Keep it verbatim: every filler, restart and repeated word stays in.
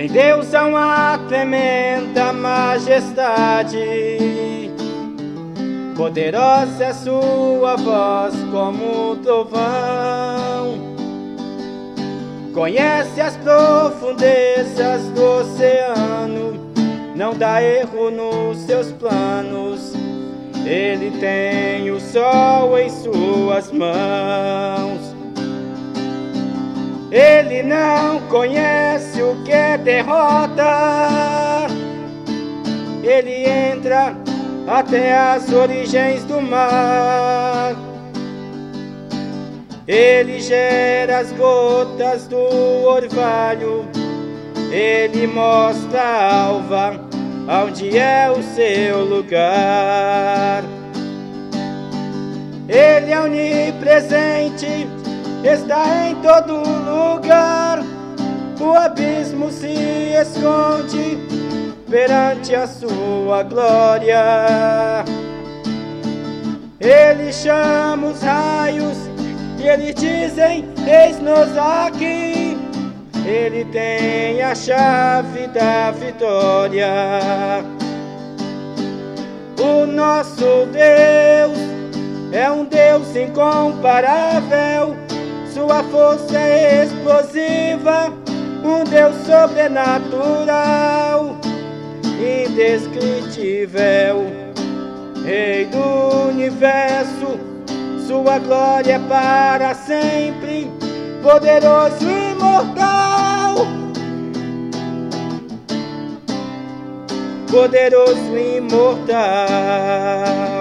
Em Deus há uma tremenda majestade, poderosa é sua voz como um trovão. Conhece as profundezas do oceano, não dá erro nos seus planos. Ele tem o sol em suas mãos. Ele não conhece o que é derrota. Ele entra até as origens do mar. Ele gera as gotas do orvalho. Ele mostra a alva onde é o seu lugar. Ele é onipresente, está em todo lugar. O abismo se esconde perante a sua glória. Ele chama os raios e eles dizem: eis-nos aqui. Ele tem a chave da vitória. O nosso Deus é um Deus incomparável. Sua força é explosiva, um Deus sobrenatural, indescritível, Rei do universo. Sua glória é para sempre, poderoso e imortal, poderoso e imortal.